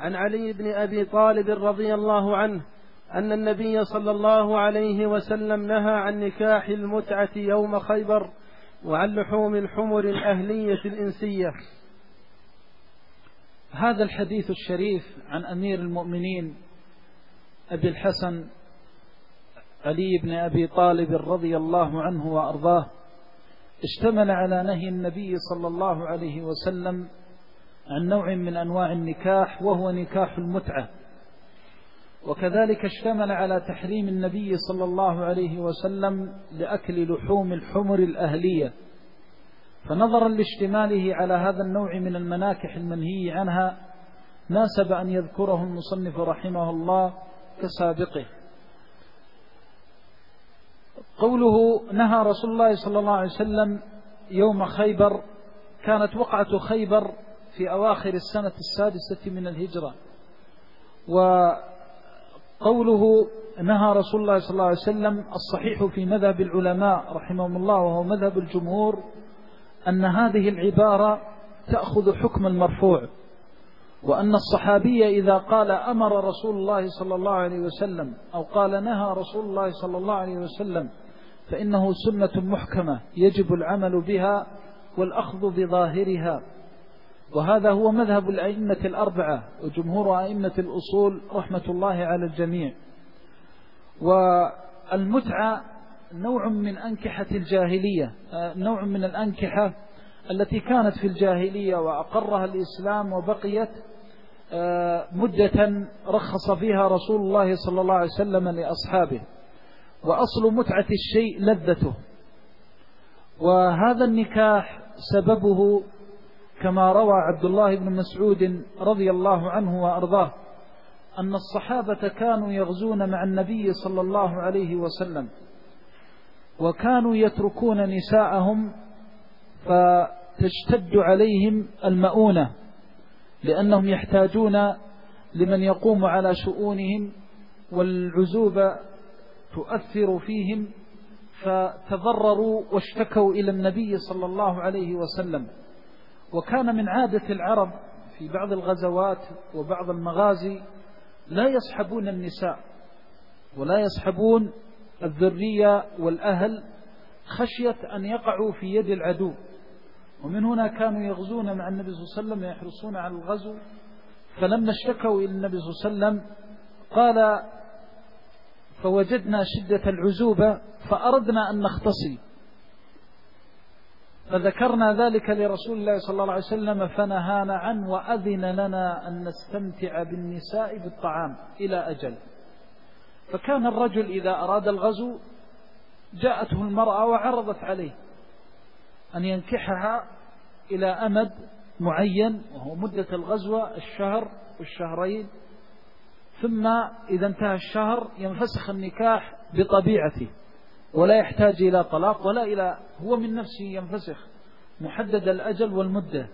عن علي بن أبي طالب رضي الله عنه أن النبي صلى الله عليه وسلم نهى عن نكاح المتعة يوم خيبر وعن لحوم الحمر الأهلية الإنسية. هذا الحديث الشريف عن أمير المؤمنين أبي الحسن علي بن أبي طالب رضي الله عنه وأرضاه اشتمل على نهي النبي صلى الله عليه وسلم عن نوع من أنواع النكاح وهو نكاح المتعة، وكذلك اشتمل على تحريم النبي صلى الله عليه وسلم لأكل لحوم الحمر الأهلية. فنظرا لاشتماله على هذا النوع من المناكح المنهي عنها ناسب أن يذكره المصنف رحمه الله كسابقه. قوله نهى رسول الله صلى الله عليه وسلم يوم خيبر، كانت وقعة خيبر في أواخر السنة 6 من الهجرة. وقوله نهى رسول الله صلى الله عليه وسلم الصحيح في مذهب العلماء رحمهم الله وهو مذهب الجمهور أن هذه العبارة تأخذ حكم المرفوع، وأن الصحابي إذا قال أمر رسول الله صلى الله عليه وسلم أو قال نهى رسول الله صلى الله عليه وسلم فإنه سنة محكمة يجب العمل بها والأخذ بظاهرها. وهذا هو مذهب الأئمة الأربعة وجمهور أئمة الأصول رحمة الله على الجميع. والمتعة نوع من أنكحة الجاهلية، نوع من الأنكحة التي كانت في الجاهلية وأقرها الإسلام وبقيت مدة رخص فيها رسول الله صلى الله عليه وسلم لأصحابه. وأصل متعة الشيء لذته، وهذا النكاح سببه كما روى عبد الله بن مسعود رضي الله عنه وأرضاه أن الصحابة كانوا يغزون مع النبي صلى الله عليه وسلم، وكانوا يتركون نساءهم فتشتد عليهم المؤونة لأنهم يحتاجون لمن يقوم على شؤونهم، والعزوبة تؤثر فيهم، فتضرروا واشتكوا إلى النبي صلى الله عليه وسلم. وكان من عادة العرب في بعض الغزوات وبعض المغازي لا يصحبون النساء ولا يصحبون الذرية والأهل خشية أن يقعوا في يد العدو، ومن هنا كانوا يغزون مع النبي صلى الله عليه وسلم ويحرصون على الغزو. فلما اشتكوا إلى النبي صلى الله عليه وسلم قال فوجدنا شدة العزوبة فأردنا أن نختصي، فذكرنا ذلك لرسول الله صلى الله عليه وسلم فنهانا عنه وأذن لنا أن نستمتع بالنساء بالطعام إلى أجل. فكان الرجل إذا أراد الغزو جاءته المرأة وعرضت عليه أن ينكحها إلى أمد معين وهو مدة الغزوة الشهر والشهرين، ثم إذا انتهى الشهر ينفسخ النكاح بطبيعته ولا يحتاج إلى طلاق ولا إلى هو من نفسه ينفسخ محدد الأجل والمدة.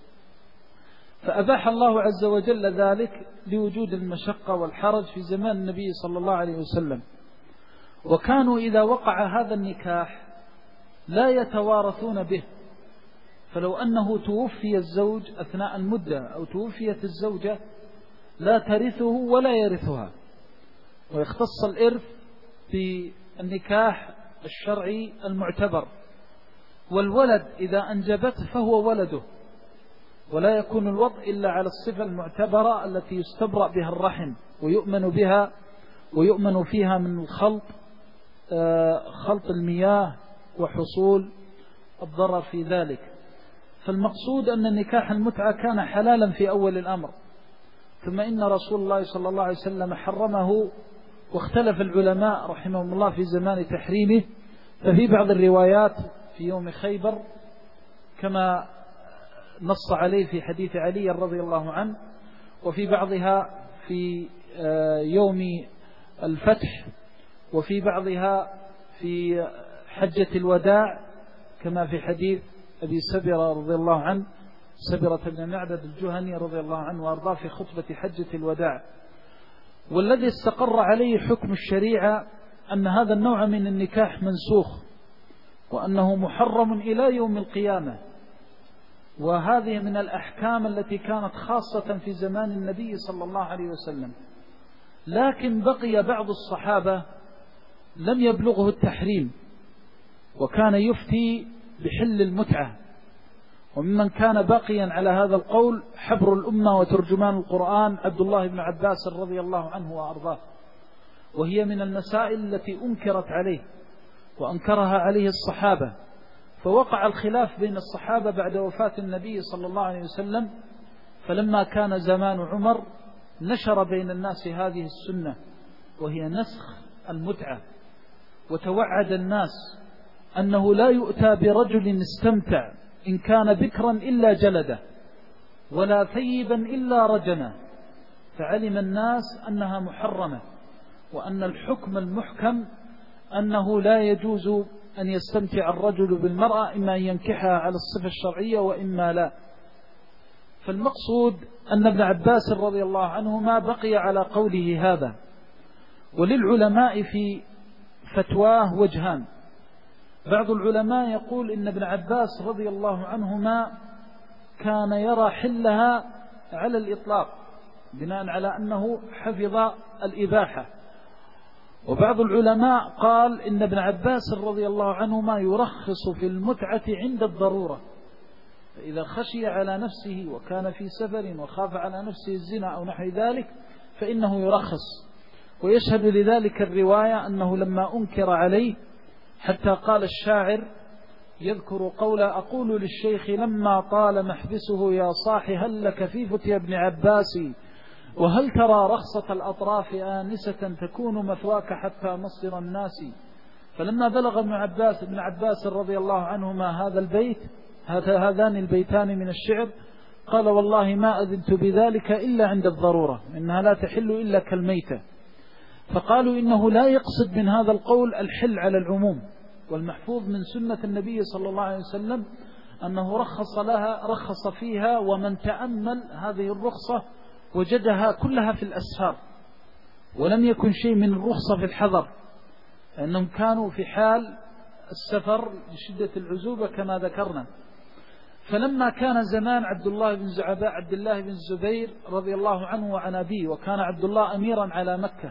فأباح الله عز وجل ذلك لوجود المشقة والحرج في زمان النبي صلى الله عليه وسلم. وكانوا إذا وقع هذا النكاح لا يتوارثون به، فلو أنه توفي الزوج أثناء المدة أو توفيت الزوجة لا ترثه ولا يرثها، ويختص الإرث بالنكاح الشرعي المعتبر. والولد إذا أنجبته فهو ولده، ولا يكون الوضع إلا على الصفة المعتبرة التي يستبرأ بها الرحم ويؤمن بها ويؤمن فيها من الخلط، خلط المياه وحصول الضرر في ذلك. فالمقصود أن نكاح المتعة كان حلالا في أول الأمر، ثم إن رسول الله صلى الله عليه وسلم حرمه، واختلف العلماء رحمهم الله في زمان تحريمه. ففي بعض الروايات في يوم خيبر كما نص عليه في حديث علي رضي الله عنه، وفي بعضها في يوم الفتح، وفي بعضها في حجة الوداع كما في حديث أبي سبرة رضي الله عنه، سبرة بن معبد الجهني رضي الله عنه وأرضاه في خطبة حجة الوداع. والذي استقر عليه حكم الشريعة أن هذا النوع من النكاح منسوخ، وأنه محرم إلى يوم القيامة. وهذه من الأحكام التي كانت خاصة في زمان النبي صلى الله عليه وسلم. لكن بقي بعض الصحابة لم يبلغه التحريم، وكان يفتي بحل المتعة. وممن كان باقيا على هذا القول حبر الأمة وترجمان القرآن عبد الله بن عباس رضي الله عنه وأرضاه، وهي من المسائل التي أنكرت عليه وأنكرها عليه الصحابة. فوقع الخلاف بين الصحابة بعد وفاة النبي صلى الله عليه وسلم، فلما كان زمان عمر نشر بين الناس هذه السنة وهي نسخ المتعة، وتوعد الناس أنه لا يؤتى برجل استمتع إن كان بكرا إلا جلده ولا ثيبا إلا رجنا. فعلم الناس أنها محرمة، وأن الحكم المحكم أنه لا يجوز أن يستمتع الرجل بالمرأة، إما أن ينكحها على الصفة الشرعية وإما لا. فالمقصود أن ابن عباس رضي الله عنهما بقي على قوله هذا. وللعلماء في فتواه وجهان. بعض العلماء يقول إن ابن عباس رضي الله عنهما كان يرى حلها على الإطلاق بناء على أنه حفظ الإباحة. وبعض العلماء قال إن ابن عباس رضي الله عنهما يرخص في المتعة عند الضرورة، فإذا خشي على نفسه وكان في سفر وخاف على نفسه الزنا أو نحو ذلك فإنه يرخص. ويشهد لذلك الرواية أنه لما أنكر عليه حتى قال الشاعر يذكر قول أقول للشيخ لما طال محبسه يا صاح هل لك في فتيا ابن عباس وهل ترى رخصة الأطراف آنسة تكون مثواك حتى مصدر الناس. فلما بلغ ابن عباس رضي الله عنهما هذا البيت هذان البيتان من الشعر قال والله ما أذنت بذلك إلا عند الضرورة، إنها لا تحل إلا كالميتة. فقالوا إنه لا يقصد من هذا القول الحل على العموم، والمحفوظ من سنة النبي صلى الله عليه وسلم أنه رخص فيها، ومن تأمل هذه الرخصة وجدها كلها في الأسفار، ولم يكن شيء من الرخصة في الحضر، لأنهم كانوا في حال السفر لشدة العزوبة كما ذكرنا. فلما كان زمان عبد الله بن الزبير رضي الله عنه وعن أبيه، وكان عبد الله أميرا على مكة،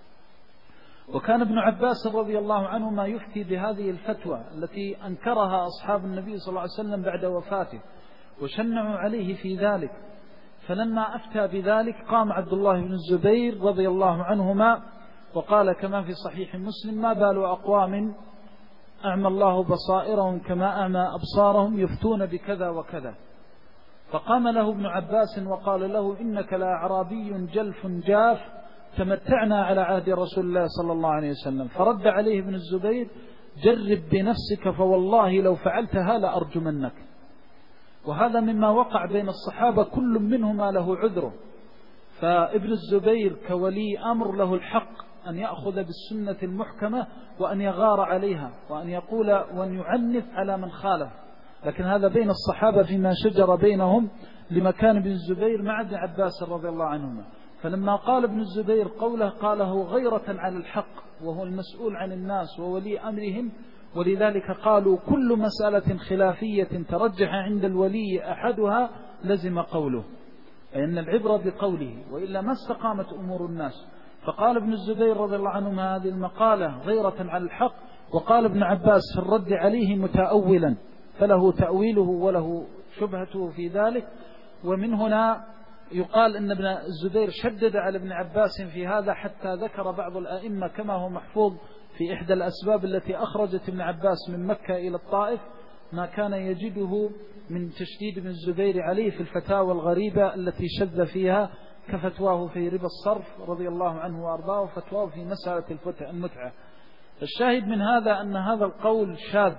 وكان ابن عباس رضي الله عنه ما يفتي بهذه الفتوى التي أنكرها أصحاب النبي صلى الله عليه وسلم بعد وفاته وشنعوا عليه في ذلك. فلما أفتى بذلك قام عبد الله بن الزبير رضي الله عنهما وقال كما في صحيح مسلم ما بال أقوام أعمى الله بصائرهم كما أعمى أبصارهم يفتون بكذا وكذا. فقام له ابن عباس وقال له إنك لأعرابي جلف جاف تمتعنا على عهد رسول الله صلى الله عليه وسلم. فرد عليه ابن الزبير جرب بنفسك فوالله لو فعلتها لأرجمنك. وهذا مما وقع بين الصحابة كل منهما له عذره. فابن الزبير كولي أمر له الحق أن يأخذ بالسنة المحكمة وأن يغار عليها وأن يقول وأن يعنف على من خالف، لكن هذا بين الصحابة فيما شجر بينهم لمكان ابن الزبير مع ابن عباس رضي الله عنهما. فلما قال ابن الزبير قوله قاله غيرة على الحق، وهو المسؤول عن الناس وولي أمرهم، ولذلك قالوا كل مسألة خلافية ترجح عند الولي أحدها لزم قوله، لأن العبرة بقوله وإلا ما استقامت أمور الناس. فقال ابن الزبير رضي الله عنهما هذه المقالة غيرة على الحق، وقال ابن عباس في الرد عليه متأولا، فله تأويله وله شبهته في ذلك. ومن هنا يقال أن ابن الزبير شدد على ابن عباس في هذا، حتى ذكر بعض الآئمة كما هو محفوظ في إحدى الأسباب التي أخرجت ابن عباس من مكة إلى الطائف ما كان يجده من تشديد ابن الزبير عليه في الفتاوى الغريبة التي شذ فيها، كفتواه في ربا الصرف رضي الله عنه وأرضاه، وفتواه في مسألة المتعة. الشاهد من هذا أن هذا القول شاذ،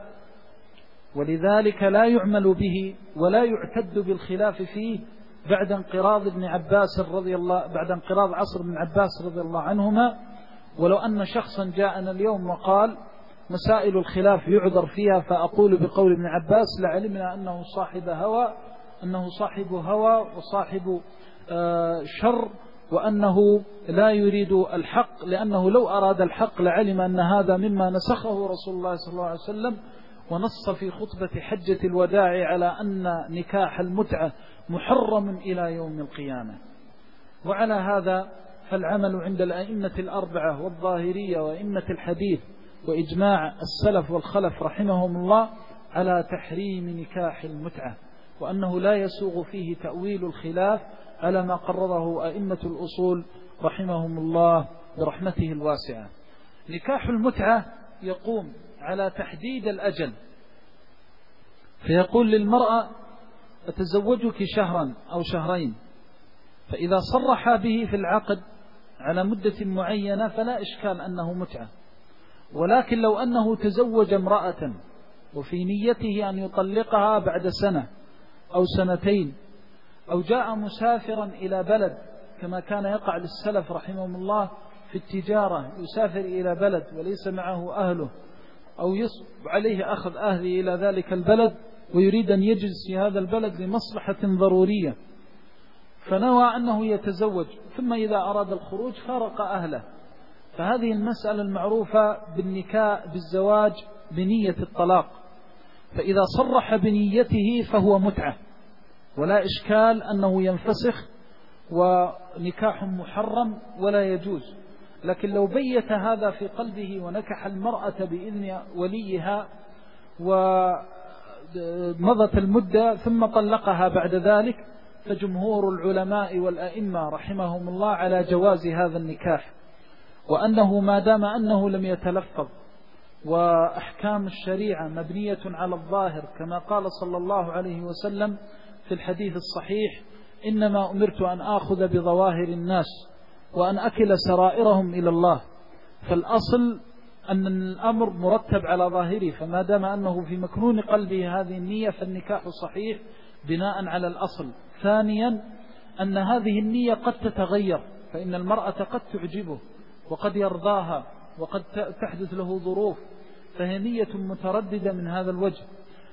ولذلك لا يعمل به ولا يعتد بالخلاف فيه بعد انقراض عصر ابن عباس رضي الله عنهما. ولو أن شخصا جاءنا اليوم وقال مسائل الخلاف يعذر فيها فأقول بقول ابن عباس لعلمنا أنه صاحب هوى وصاحب شر، وأنه لا يريد الحق، لأنه لو أراد الحق لعلم أن هذا مما نسخه رسول الله صلى الله عليه وسلم ونص في خطبة حجة الوداع على أن نكاح المتعة محرم إلى يوم القيامة. وعلى هذا فالعمل عند الأئمة الأربعة والظاهرية وأئمة الحديث وإجماع السلف والخلف رحمهم الله على تحريم نكاح المتعة، وأنه لا يسوغ فيه تأويل الخلاف على ما قرره أئمة الأصول رحمهم الله برحمته الواسعة. نكاح المتعة يقوم على تحديد الأجل، فيقول للمرأة أتزوجك شهرا أو شهرين، فإذا صرح به في العقد على مدة معينة فلا إشكال أنه متعة. ولكن لو أنه تزوج امرأة وفي نيته أن يطلقها بعد سنة أو سنتين، أو جاء مسافرا إلى بلد كما كان يقع للسلف رحمهم الله في التجارة، يسافر إلى بلد وليس معه أهله، أو يصب عليه أخذ أهله إلى ذلك البلد ويريد أن يجلس في هذا البلد لمصلحة ضرورية، فنوى أنه يتزوج، ثم إذا أراد الخروج فارق أهله، فهذه المسألة المعروفة بالزواج بنية الطلاق، فإذا صرح بنيته فهو متعة ولا إشكال أنه ينفسخ ونكاح محرم ولا يجوز. لكن لو بيت هذا في قلبه ونكح المرأة بإذن وليها ومضت المدة ثم طلقها بعد ذلك، فجمهور العلماء والأئمة رحمهم الله على جواز هذا النكاح، وأنه ما دام أنه لم يتلفظ، وأحكام الشريعة مبنية على الظاهر كما قال صلى الله عليه وسلم في الحديث الصحيح: إنما أمرت أن آخذ بظواهر الناس وأن أكل سرائرهم إلى الله. فالأصل أن الأمر مرتب على ظاهره، فما دام أنه في مكنون قلبه هذه النية فالنكاح صحيح بناء على الأصل. ثانيا أن هذه النية قد تتغير، فإن المرأة قد تعجبه وقد يرضاها وقد تحدث له ظروف، فهي نية مترددة من هذا الوجه.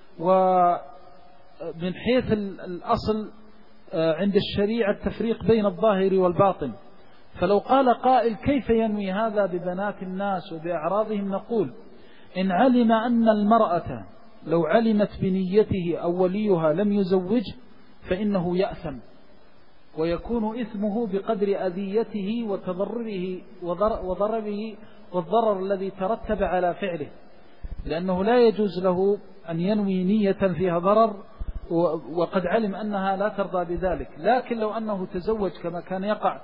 ومن حيث الأصل عند الشريعة التفريق بين الظاهر والباطن، فلو قال قائل كيف ينوي هذا ببنات الناس وبأعراضهم، نقول إن علم أن المرأة لو علمت بنيته أو وليها لم يزوج فإنه يأثم، ويكون إثمه بقدر أذيته وتضرره وضرره والضرر الذي ترتب على فعله، لأنه لا يجوز له أن ينوي نية فيها ضرر وقد علم أنها لا ترضى بذلك. لكن لو أنه تزوج كما كان يقع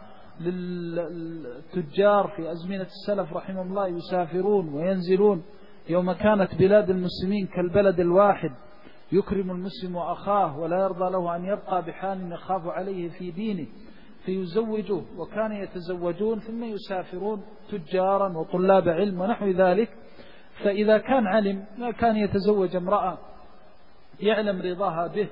للتجار في أزمنة السلف رحمه الله، يسافرون وينزلون يوم كانت بلاد المسلمين كالبلد الواحد، يكرم المسلم أخاه ولا يرضى له أن يبقى بحال يخاف عليه في دينه فيزوجه، وكان يتزوجون ثم يسافرون تجارا وطلاب علم ونحو ذلك. فإذا كان علم ما كان يتزوج امرأة يعلم رضاها به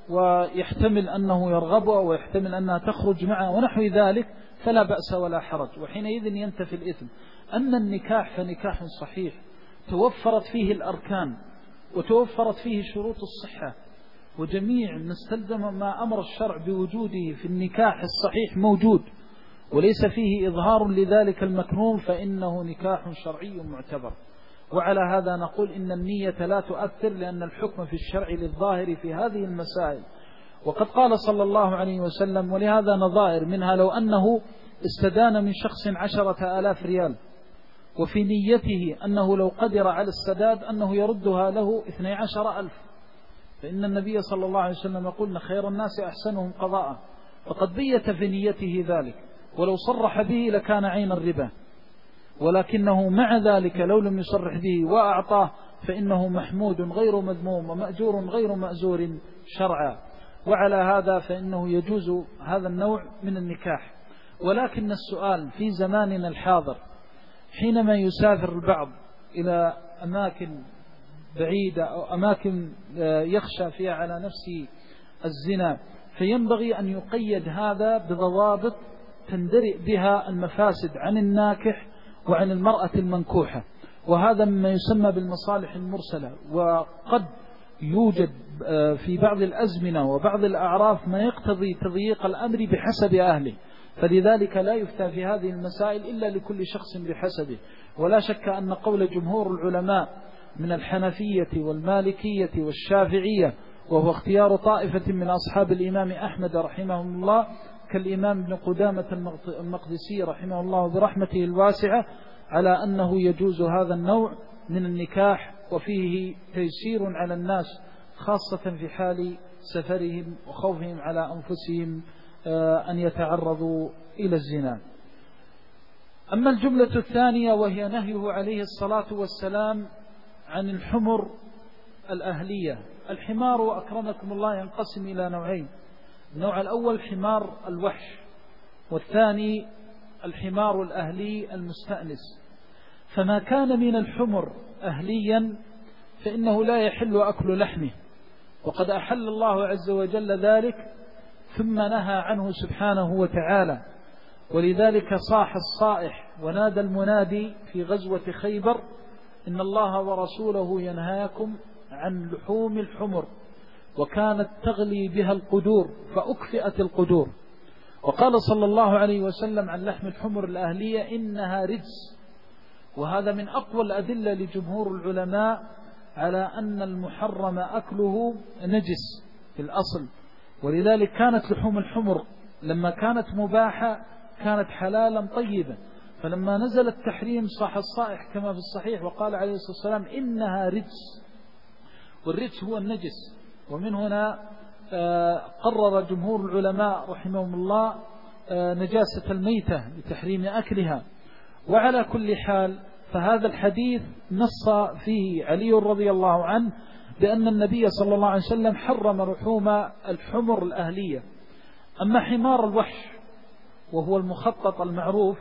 ويحتمل أنه يرغبها ويحتمل أنها تخرج معه ونحو ذلك، فلا بأس ولا حرج، وحينئذ ينتفي الإثم. أن النكاح فنكاح صحيح توفرت فيه الأركان وتوفرت فيه شروط الصحة، وجميع ما استلزم ما أمر الشرع بوجوده في النكاح الصحيح موجود، وليس فيه إظهار لذلك المكنون، فإنه نكاح شرعي معتبر. وعلى هذا نقول إن النية لا تؤثر، لأن الحكم في الشرع للظاهر في هذه المسائل. وقد قال صلى الله عليه وسلم: ولهذا نظائر منها لو أنه استدان من شخص 10,000 ريال وفي نيته أنه لو قدر على السداد أنه يردها له 12,000، فإن النبي صلى الله عليه وسلم يقول: خير الناس أحسنهم قضاء، فقد بيت في نيته ذلك، ولو صرح به لكان عين الربا، ولكنه مع ذلك لو لم يصرح به وأعطاه فإنه محمود غير مذموم ومأجور غير مأزور شرعا. وعلى هذا فإنه يجوز هذا النوع من النكاح. ولكن السؤال في زماننا الحاضر حينما يسافر البعض إلى أماكن بعيدة أو أماكن يخشى فيها على نفسه الزنا، فينبغي أن يقيد هذا بضوابط تندرئ بها المفاسد عن الناكح وعن المرأة المنكوحة، وهذا مما يسمى بالمصالح المرسلة. وقد يوجد في بعض الأزمنة وبعض الأعراف ما يقتضي تضييق الأمر بحسب أهله، فلذلك لا يفتى في هذه المسائل إلا لكل شخص بحسبه. ولا شك أن قول جمهور العلماء من الحنفية والمالكية والشافعية، وهو اختيار طائفة من أصحاب الإمام أحمد رحمهم الله كالإمام ابن قدامة المقدسي رحمه الله برحمته الواسعة، على أنه يجوز هذا النوع من النكاح، وفيه تيسير على الناس خاصة في حال سفرهم وخوفهم على أنفسهم أن يتعرضوا إلى الزنا. أما الجملة الثانية وهي نهيه عليه الصلاة والسلام عن الحمر الأهلية. الحمار أكرمكم الله ينقسم إلى نوعين: النوع الأول حمار الوحش، والثاني الحمار الأهلي المستأنس. فما كان من الحمر أهليا فإنه لا يحل أكل لحمه، وقد أحل الله عز وجل ذلك ثم نهى عنه سبحانه وتعالى. ولذلك صاح الصائح ونادى المنادي في غزوة خيبر: إن الله ورسوله ينهاكم عن لحوم الحمر، وكانت تغلي بها القدور فأكفئت القدور. وقال صلى الله عليه وسلم عن لحم الحمر الأهلية: إنها رجس. وهذا من أقوى الأدلة لجمهور العلماء على أن المحرم أكله نجس في الأصل. ولذلك كانت لحوم الحمر لما كانت مباحة كانت حلالا طيبا، فلما نزل التحريم صاح الصائح كما في الصحيح وقال عليه الصلاة والسلام: إنها رجس. والرجس هو النجس. ومن هنا قرر جمهور العلماء رحمهم الله نجاسة الميتة لتحريم أكلها. وعلى كل حال فهذا الحديث نص فيه علي رضي الله عنه بأن النبي صلى الله عليه وسلم حرم لحوم الحمر الأهلية. أما حمار الوحش وهو المخطط المعروف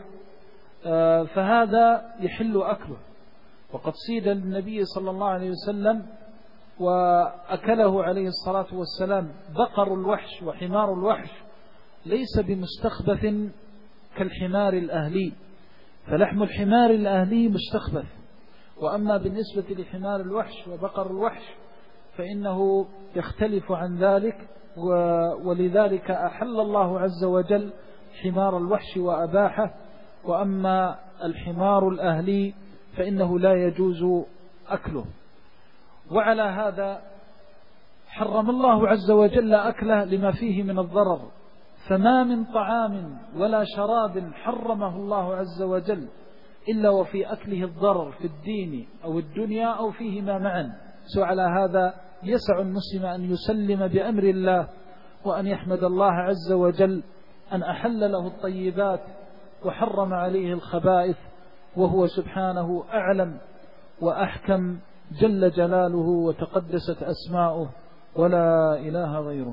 فهذا يحل أكله، وقد صيد النبي صلى الله عليه وسلم وأكله عليه الصلاة والسلام. بقر الوحش وحمار الوحش ليس بمستخبث كالحمار الأهلي، فلحم الحمار الأهلي مستخبث. وأما بالنسبة لحمار الوحش وبقر الوحش فإنه يختلف عن ذلك، ولذلك أحل الله عز وجل حمار الوحش وأباحه. وأما الحمار الأهلي فإنه لا يجوز أكله. وعلى هذا حرم الله عز وجل أكله لما فيه من الضرر. فما من طعام ولا شراب حرمه الله عز وجل إلا وفي أكله الضرر في الدين أو الدنيا أو فيهما معا. وعلى هذا يسع المسلم أن يسلم بأمر الله، وأن يحمد الله عز وجل أن أحل له الطيبات وحرم عليه الخبائث، وهو سبحانه أعلم وأحكم جل جلاله وتقدست أسماؤه ولا إله غيره.